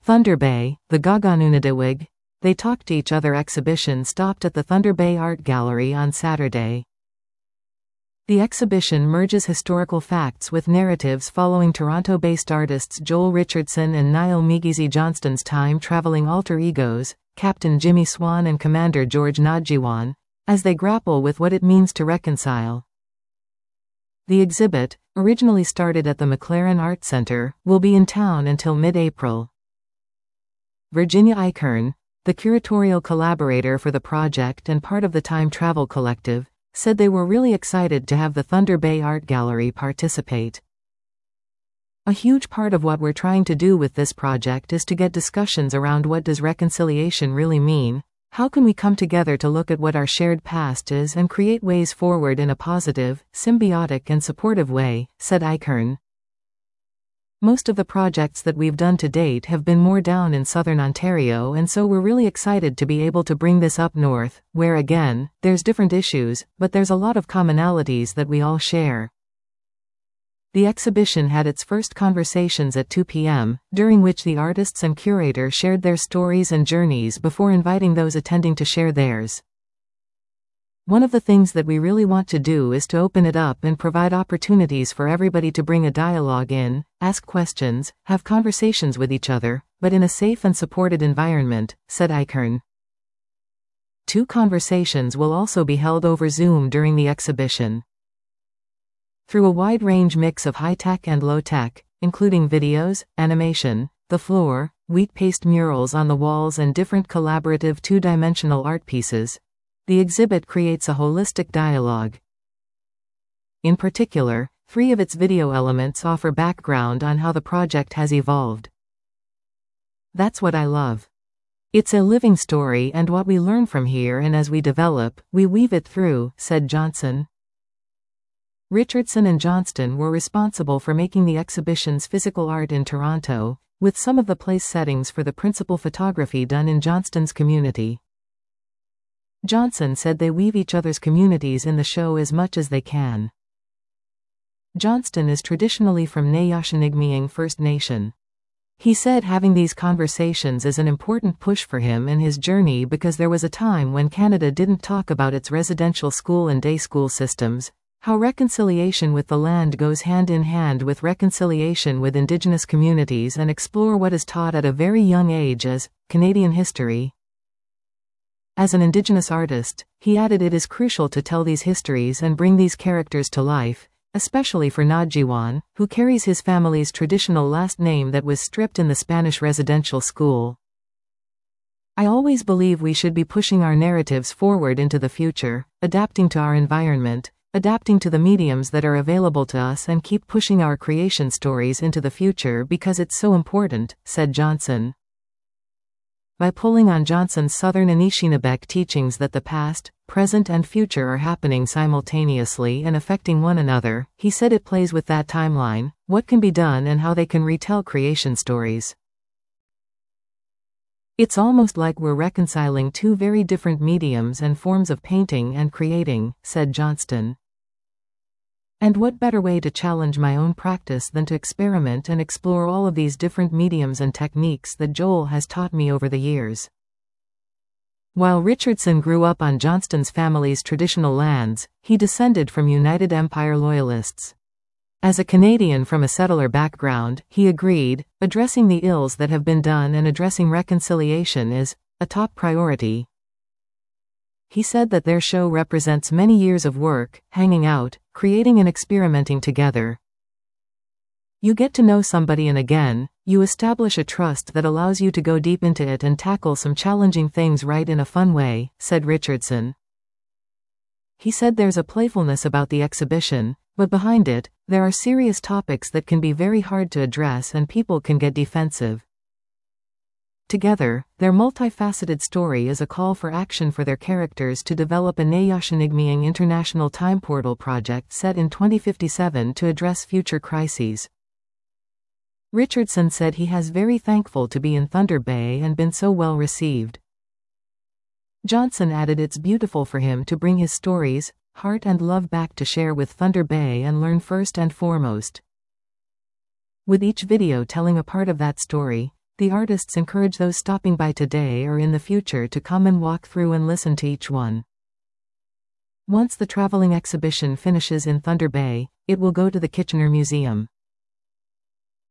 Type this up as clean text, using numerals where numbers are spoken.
Thunder Bay, the Gaganunadawig, They Talk to Each Other exhibition stopped at the Thunder Bay Art Gallery on Saturday. The exhibition merges historical facts with narratives following Toronto-based artists Joel Richardson and Niall Migizi Johnston's time-traveling alter egos, Captain Jimmy Swan and Commander George Nadjiwan, as they grapple with what it means to reconcile. The exhibit, originally started at the McLaren Art Centre, will be in town until mid-April. Virginia Eichhorn, the curatorial collaborator for the project and part of the Time Travel Collective, said they were really excited to have the Thunder Bay Art Gallery participate. A huge part of what we're trying to do with this project is to get discussions around what does reconciliation really mean, how can we come together to look at what our shared past is and create ways forward in a positive, symbiotic and supportive way, said Eichhorn. Most of the projects that we've done to date have been more down in southern Ontario, and so we're really excited to be able to bring this up north, where again, there's different issues, but there's a lot of commonalities that we all share. The exhibition had its first conversations at 2 p.m., during which the artists and curator shared their stories and journeys before inviting those attending to share theirs. One of the things that we really want to do is to open it up and provide opportunities for everybody to bring a dialogue in, ask questions, have conversations with each other, but in a safe and supported environment, said Eichhorn. 2 conversations will also be held over Zoom during the exhibition. Through a wide-range mix of high-tech and low-tech, including videos, animation, the floor, wheat paste murals on the walls and different collaborative 2-dimensional art pieces, the exhibit creates a holistic dialogue. In particular, 3 of its video elements offer background on how the project has evolved. That's what I love. It's a living story, and what we learn from here and as we develop, we weave it through, said Johnson. Richardson and Johnston were responsible for making the exhibition's physical art in Toronto, with some of the place settings for the principal photography done in Johnston's community. Johnson said they weave each other's communities in the show as much as they can. Johnston is traditionally from Neyashinigmiing First Nation. He said having these conversations is an important push for him in his journey because there was a time when Canada didn't talk about its residential school and day school systems, how reconciliation with the land goes hand in hand with reconciliation with Indigenous communities, and explore what is taught at a very young age as Canadian history. As an Indigenous artist, he added it is crucial to tell these histories and bring these characters to life, especially for Nadjiwan, who carries his family's traditional last name that was stripped in the Spanish residential school. I always believe we should be pushing our narratives forward into the future, adapting to our environment, adapting to the mediums that are available to us, and keep pushing our creation stories into the future because it's so important, said Johnson. By pulling on Johnson's Southern Anishinaabe teachings that the past, present and future are happening simultaneously and affecting one another, he said it plays with that timeline, what can be done and how they can retell creation stories. It's almost like we're reconciling 2 very different mediums and forms of painting and creating, said Johnston. And what better way to challenge my own practice than to experiment and explore all of these different mediums and techniques that Joel has taught me over the years. While Richardson grew up on Johnston's family's traditional lands, he descended from United Empire Loyalists. As a Canadian from a settler background, he agreed, addressing the ills that have been done and addressing reconciliation is a top priority. He said that their show represents many years of work, hanging out, creating and experimenting together. You get to know somebody and again, you establish a trust that allows you to go deep into it and tackle some challenging things right in a fun way, said Richardson. He said there's a playfulness about the exhibition, but behind it, there are serious topics that can be very hard to address and people can get defensive. Together, their multifaceted story is a call for action for their characters to develop a Neyashinigmiing International Time Portal project set in 2057 to address future crises. Richardson said he has very thankful to be in Thunder Bay and been so well received. Johnson added it's beautiful for him to bring his stories, heart and love back to share with Thunder Bay and learn first and foremost. With each video telling a part of that story, The artists encourage those stopping by today or in the future to come and walk through and listen to each one. Once the traveling exhibition finishes in Thunder Bay, it will go to the Kitchener Museum.